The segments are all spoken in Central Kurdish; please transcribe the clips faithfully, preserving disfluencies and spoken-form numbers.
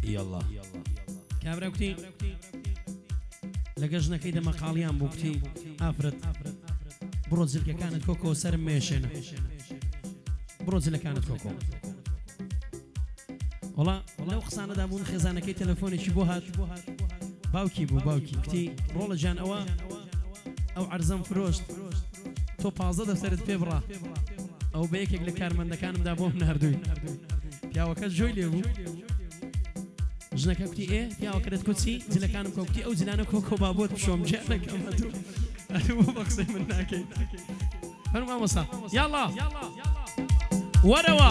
يلا كابرا كتي لقجنا كيدا مقاليان بوكتي افرد بروز اللي كانت كوكو سر ميشنا بروز اللي كانت كوكو والله لو خصانا دابون خزانه كي تليفوني شبوهات باوكي بو باوكي كتي رولا جان اوا او عرزم فروشت تو بازا دفترت فيبرا او بيكك لكارمن دكان دابون نهردوي يا وكت جوي ليبو جنك كوتي ايه يا وكرت كوتسي زلا كانم كوكتي او زلانا كوكو بابوت بشوم جانا كما تو مو بقصي منك فرما مصا يلا وروا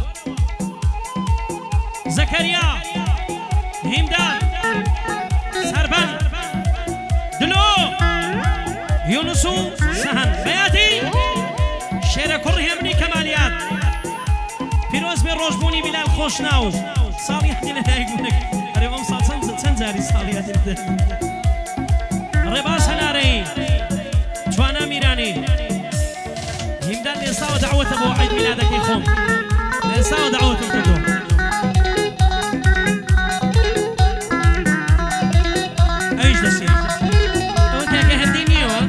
زكريا همدان سربان دلو يونسو سهن بياتي شير كره مني كماليات فيروز بن روجبوني بلال خوشناو صالي يحكي لنا يقولك ريبام صالصن سنزاري صالي هادي ريباس هناري جوانا ميراني همدان ليساو دعوة ابو عيد ميلادك يخوم ليساو دعوة الكتب ايش دسي انت كهديني هو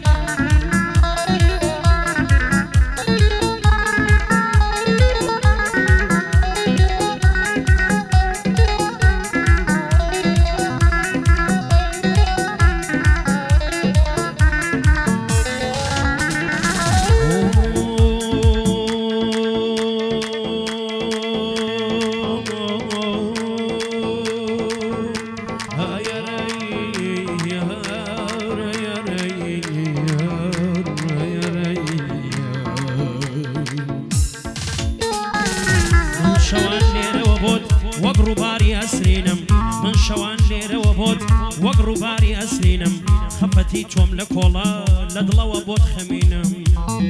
توم لكولا لدلا وبوت خمينم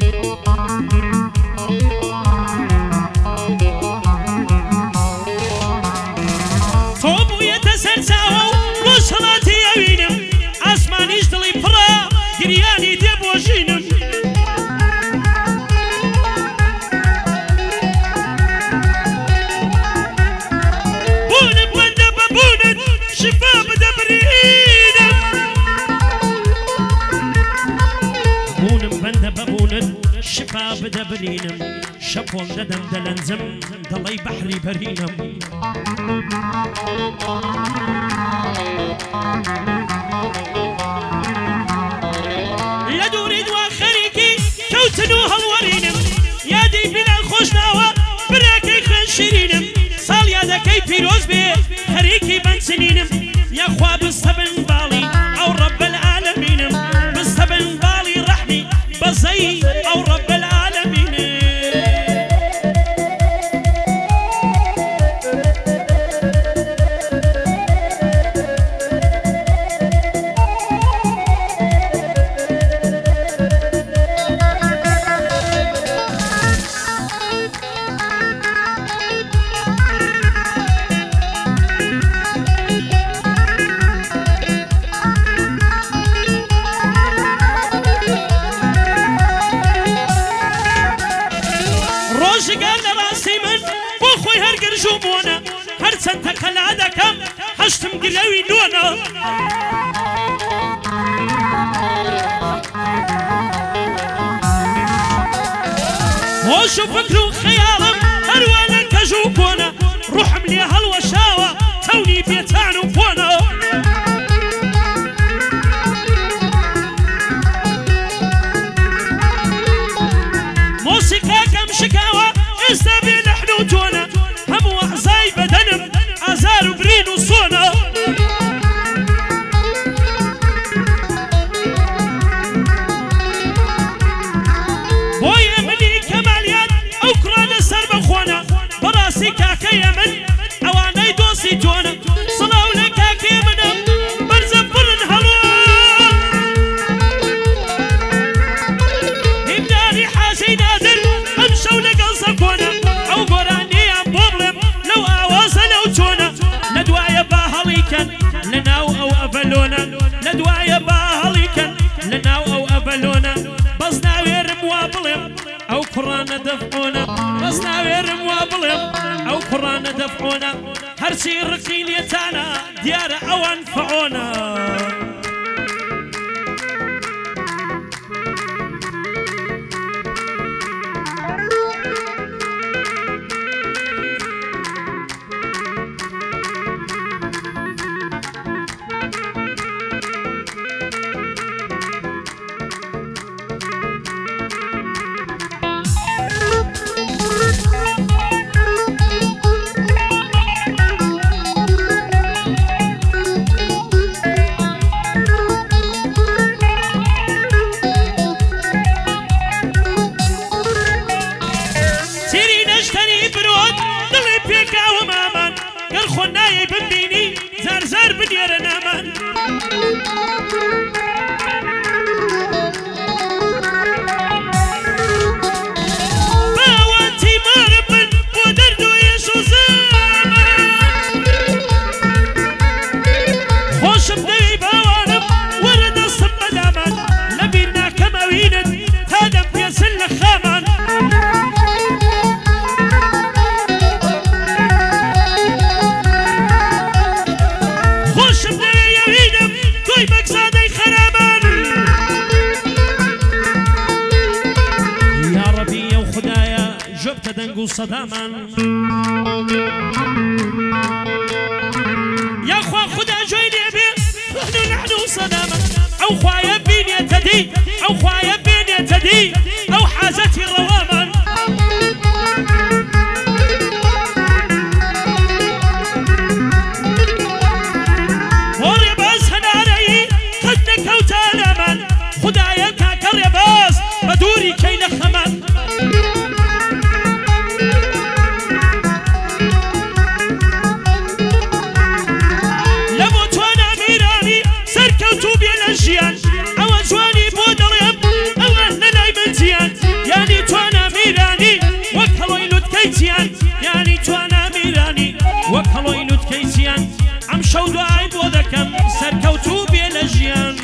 توبو يتسرساو وصلاتي يوينم اسمانيش دلي برا جرياني ديبوجينم بونب وندب بونب شفاب دبرينم شفا بدبرينم شفون ددم دلنزم دلي بحري برينم لدوريد واخريكي كوتنو هالورينم يا دي بلا خوشناوة براكي خنشرينم صال يا دكي بيروز بي خريكي بنسنينم يا خواب السبن بالي او رب العالمينم بالسبن بالي رحمي بزي او رب العالمين جوبونا هرسنت خلادكم حشتم قلوي لونا وشو فكرو خيالم هروانا كجوبونا روح ملي هالوشاوة توني بيتانو بونا موسيقى كم شكاوى استبي نحنو تونا زي بدنم ازار وبرين وصونا بويا مني كماليات او كران السر بخونا براسي كاكا يمن او كڕانە دەفعۆنە بەس ناوێرم وا بڵێم ئەو کوڕانە دەفعۆنە هەرچی ڕقی لێتانە دیارە ئەوان فەعۆنە صدامان يا اخوة خدا جويني بي نحن نحن صداما او خوايا بين يتدي او خوايا بين يتدي او حاجتي رواما وري باس هناري خدنك او تالامان خدايا كاكر يا باس بدوري كي نخمان يعني توانا ميراني وكلوين كيسيان عم شودو عيب وذكم سركوتو بيلجيان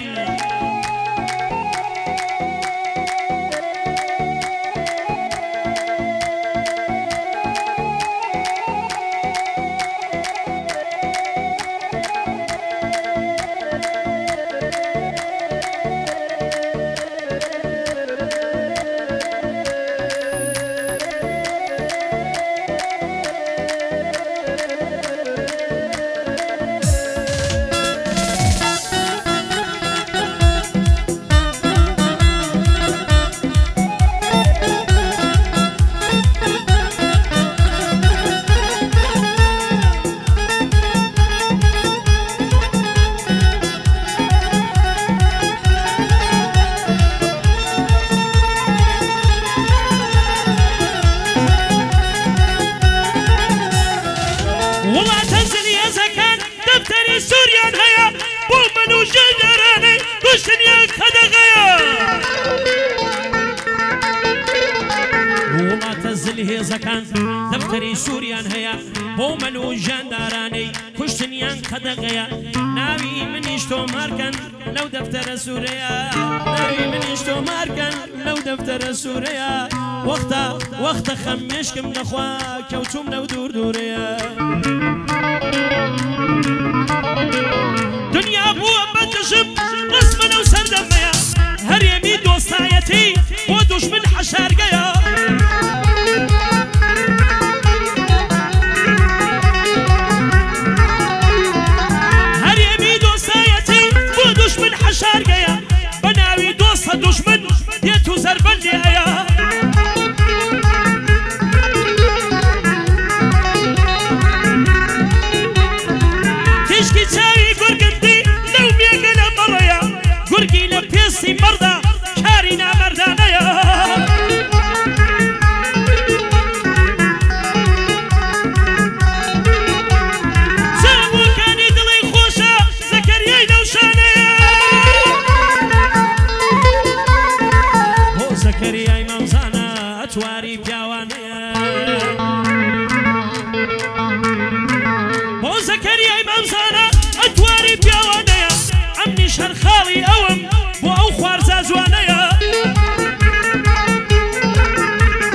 زكان دفتري سوريان هيا بومن وجانداراني كشتنيان قدغيا ناوي من يشتو ماركن لو دفتر سوريا ناوي من يشتو ماركن لو دفتر سوريا وقتا وقتا خمشكم نخوا كوتوم لو دور دوريا دنيا بوا بتشم رسم لو سردميا هر يمي دوستايتي ودوش من حشارقيا شارقيا بناوي دوسة دشمن ديتو زربلي ايا تشكي تساوي قرقندي لو ميقنا مريا قرقي لبيسي مرضى كارينا مردانيا زابو كان يدلي خوشة زكريا نوشانيا زكريا إمام زانا أتواري بيوانيا بو زكريا إمام زانا أتواري بيوانيا أمني شهر خالي أوم بو أو خوار زازوانيا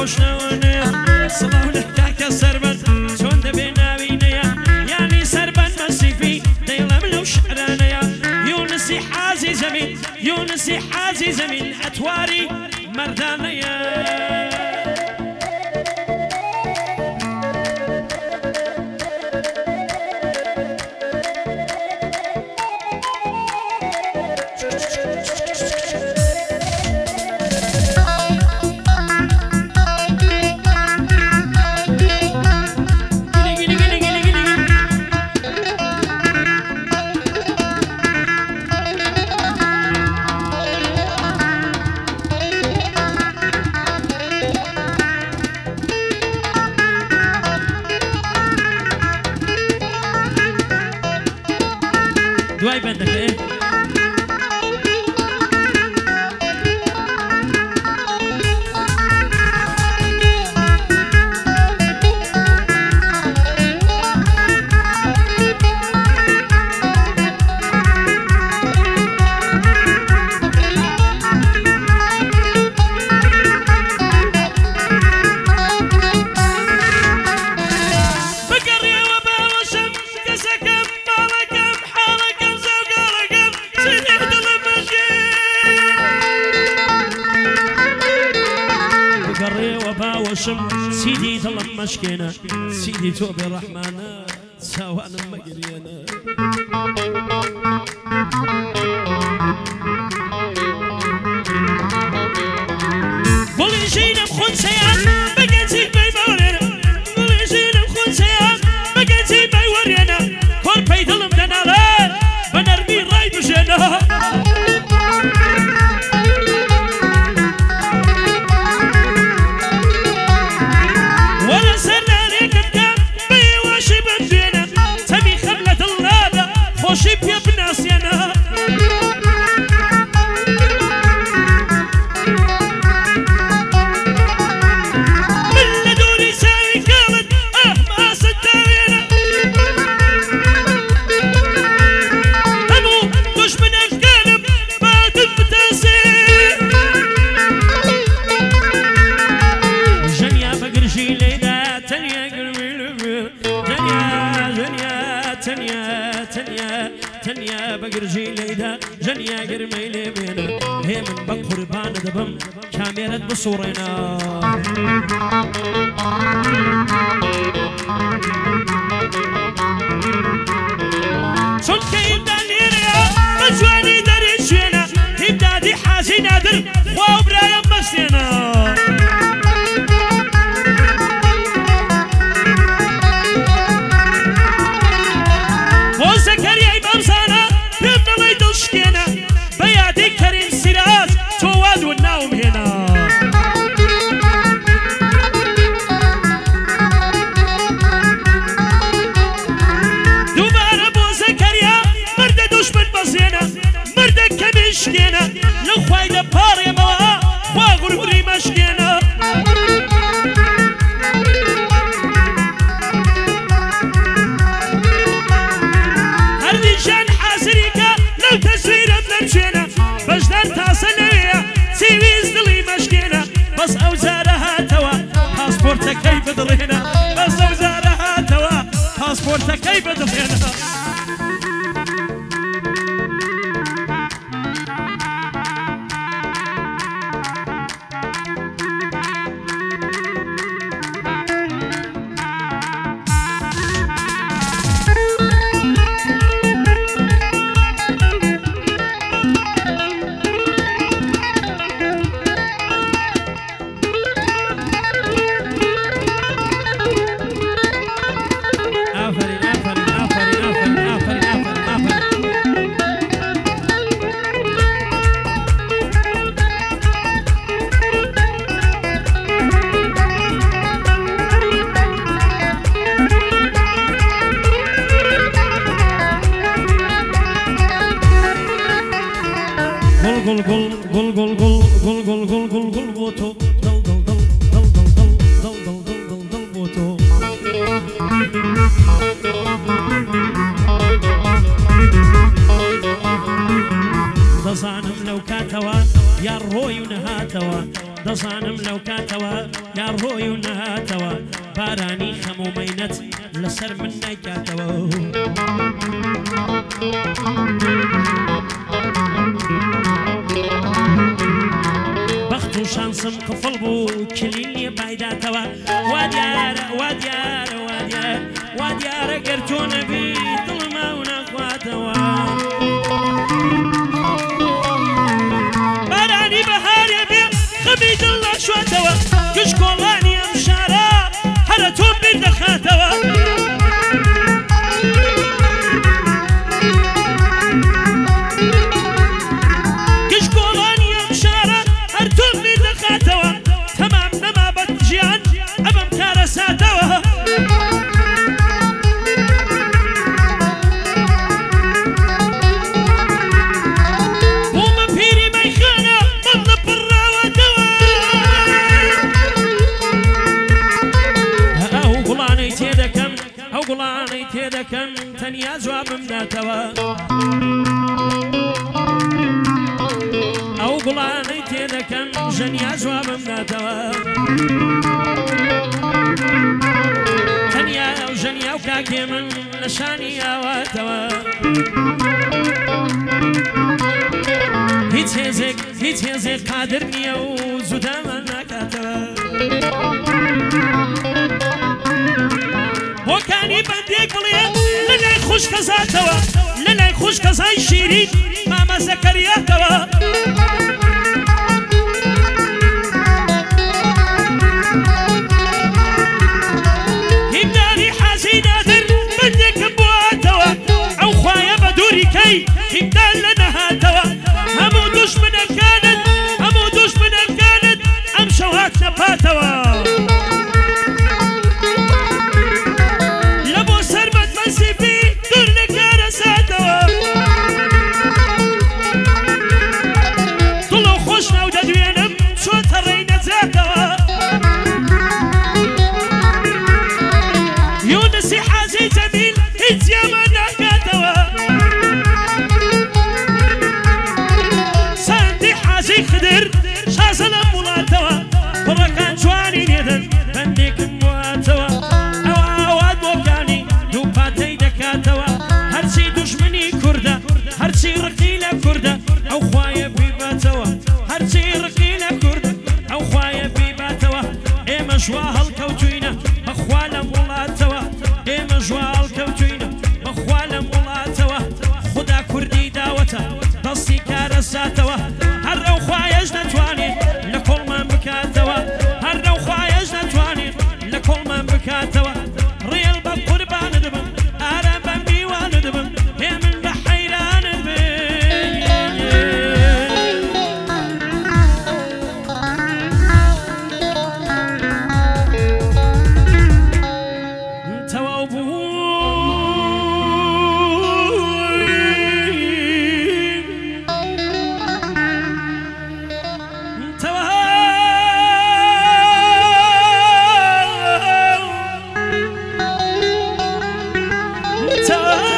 خوشنەوەنەیە سڵاو لە کاکە سەربەن چۆن دەبێ ناوینەیە یانی سەربەن مەسیفی دەیڵەم لەو شعرانەیە یونسی حازی زەمین یونسی حازی زەمین ئەتواری مەردانەیە دوای بەندەکە سيدي ظلم مشكينا سيدي توب الرحمن سواء مقرينا قولي جينا بخون سيان بقنتي باي مورينا قولي جينا بخون سيان بقنتي باي ورينا كل باي ظلم دنالان بنرمي راي بجينا وشيب يا بناس يا نار من لدوني ساي قالت اه ما صدقينا ابو مش من القلب ما تفتسي جنيا بقرشي ليلى تنيا قلبي جنيا جنيا تنيا تنيا تنيا بقرجي ليدا جنيا قرمي لبينا هي من بقربان دبم كاميرا بصورنا شون كيم داليريا مجواني داري شوينا امدادي حاجي نادر وابرايا مسينا وزكريا بمسانا يبنى ما يدلشكينا بيادي كريم سراج تواد والناوم هنا دوباره بو زكريا مرد دشمن بزينا مرد كمشكينا لخواي دباري موا واغربري مشكينا هرديشان حاسريكا لو تسوير بنمشينا بجدان تاسنوية سيويز دلي مشكينا بس اوزارها توا باسبورتا كيف ضلينا بس اوزارها توا باسبورتا كيف ضلينا gol gol gol gol gol gol gol gol gol gol voto dal dal dal dal dal dal dal dal dal dal dal voto دزانم لو كاتوا يا الروي ونهاتوا دەزانم لەو کاتەوە یا ڕۆی و نهاتەوە بارانی خەم و مەینەت لەسەر من نایکاتەوە بەخت و شانسم قفڵ بوو کلین لێ پایداتەوە وا دیارە وا دیارە وا دیارە وا دیارە گەر تۆ نەبی دڵما و ناخواتەوە بارانی بەهارێ بێ خەمی دڵ ناشواتەوە گشت کۆڵانی ئەم شارە هەرە تۆ بیر دەخاتەوە گشت کۆڵانی ئەم شارە هەر تۆ بیر دەخاتەوە تەمام نەما بە ژیان ئەمەم کارە ساتەوە گوڵانەی تێدەکەم تەنیا جوابم داتەوە ئەو گوڵانەی تێدەکەم ژەنیا جوابم داتەوە تەنیا ئەو ژەنیا و کاکێ من لە شانی ئاواتەوە هیچ هێزێک هیچ هێزێک قادر نییە و زودامان ناکاتەوە بۆکانی بەندێک بڵێ لە لای خوش کەزاتەوە لە لای خوش کەزای شیرین مامە زەکەریاتەوە هیمدانی حەزی نادر بەندێکم بۆهاتەوە ئەو خوایە بە دووری کەی هیمدان لە نەهاتەوە هەموو دوژمنەکانت هەموو دوژمنەکانت ئەم شەو هات نەپاتەوە ژوا هەڵکەوتوینە بەخوا لەم وڵاتەوە ئێمە ژوا هەڵکەوتوینە بەخوا لەم وڵاتەوە خدا کوردی داوەتە دەستی کارە ساتەوە هەر ئەو خوایەش نەتوانێت لە کۆڵمان بکاتەوە هەر ئەو خوایەش نەتوانێت لە کۆڵمان بکاتەوە ڕێڵ بە قوربانت بم ئارام بە میوانت بم هێ من بە حەیرانت بم So